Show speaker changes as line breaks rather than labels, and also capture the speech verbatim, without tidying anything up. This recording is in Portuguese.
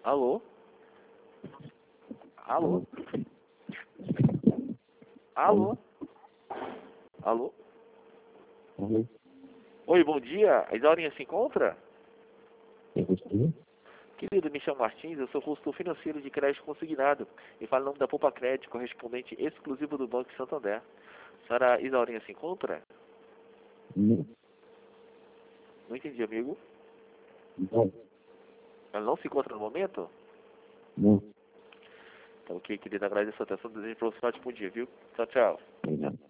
Alô? Alô? Alô? Alô?
Alô?
Oi, bom dia. A Isaurinha se encontra?
Quem gostaria?
Querido, me chamo Martins, eu sou consultor financeiro de crédito consignado e falo em nome da Poupa Crédito, correspondente exclusivo do Banco de Santander. A senhora Isaurinha se encontra?
Não.
Não entendi, amigo.
Não.
Ela não se encontra no momento?
Não.
Então, ok, querido, agradeço a sua atenção, desejo para você um ótimo dia, viu? Tchau, tchau.
Obrigado.